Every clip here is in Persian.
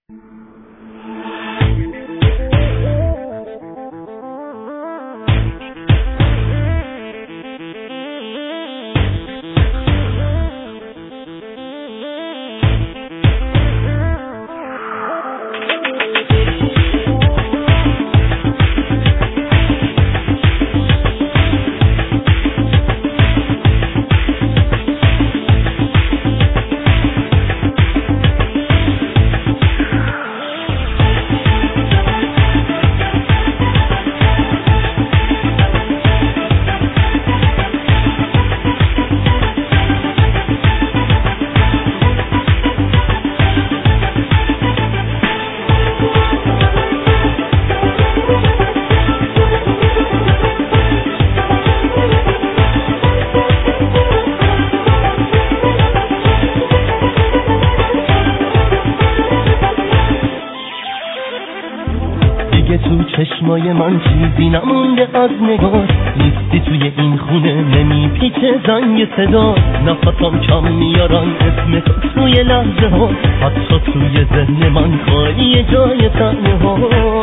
تو چشمای من چیزی نمونده از نگاه، نیستی توی این خونه نمیپیچه زنگ صدا، نفسم کم میارن اسم تو توی لحظه ها، حتی توی ذهن من خالی جای تنه ها.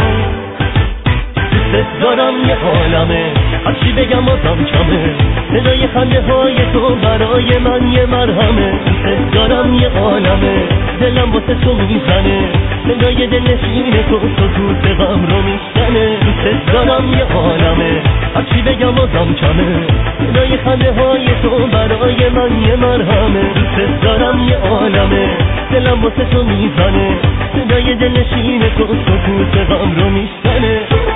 دوست دارم یه عالمه، هرچی بگم بازم کمه، صدای خنده های تو برای من یه مرهمه. دوست دارم یه عالمه، دلم واسه تو میزنه، صدای دلنشین تو سکوت غم رو میشکنه. دوست دارم یه عالمه، هرچی بگم بازم کمه، صدای خنده های تو برای من یه مرهمه. دوست دارم یه عالمه، دلم واسه تو میزنه، صدای دلنشین تو سکوت غم رو میشکنه.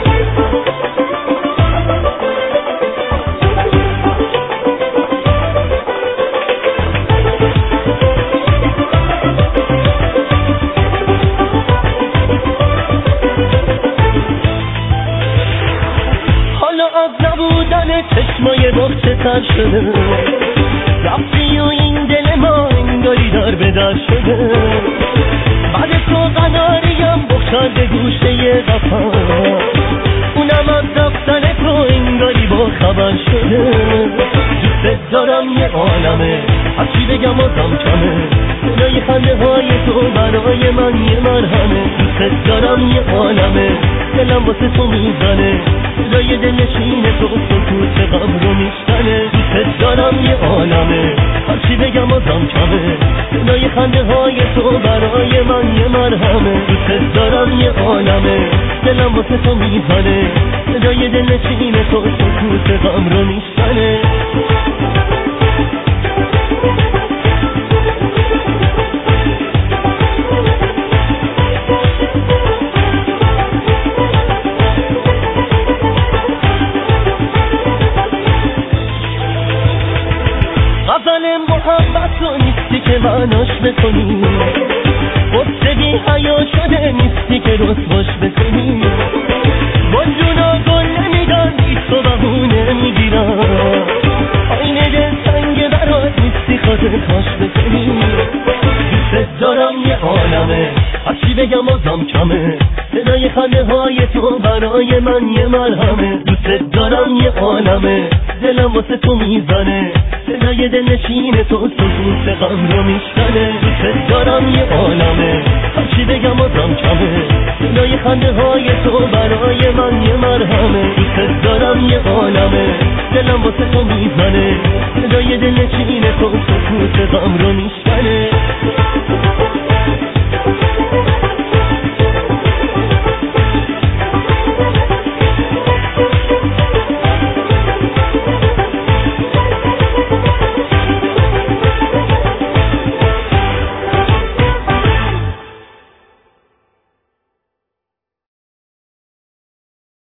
چشمای بخت تر شده، رفتی و این دل ما انگاری در به در شده. بعد تو قناریم بخشنده گوشه ی قفا، اونم از رفتن تو انگاری با خبر شده. دوست دارم یه عالمه، هرچی بگم بازم کمه، صدای خنده های تو برای من یه مرهمه. دوست دارم یه عالمه، دلم واسه تو میزنه، صدای دلنشین تو سکوت غم رو میشکنه. دوست دارم یه عالمه، هرچی بگم بازم کمه، صدای خنده های تو برای من یه مرهمه. دوست دارم یه عالمه، دلم واسه تو میزنه، صدای دلنشین تو سکوت غم رو میشکنه. غزل محبت تو نیستی که معناش بکنی، قصه بی حیا شده نیستی که رسواش بکنی. گلجونا گل نمیدن بی تو بهونه میگیرن، آینه دل سنگ برات نیستی خاطر کاش بکنی. دوست دارم یه عالمه، هرچی بگم بازم کمه، صدای خنده های تو برای من یه مرهمه. دوست دارم یه عالمه، دلم واسه تو میزنه، صدای دلنشین تو سکوت غم رو میشکنه. دوست دارم یه عالمه، هرچی بگم بازم کمه، صدای خنده های تو برای من یه مرهمه. دوست دارم یه عالمه، دلم واسه تو میزنه، صدای دلنشین تو سکوت غم رو میشکنه.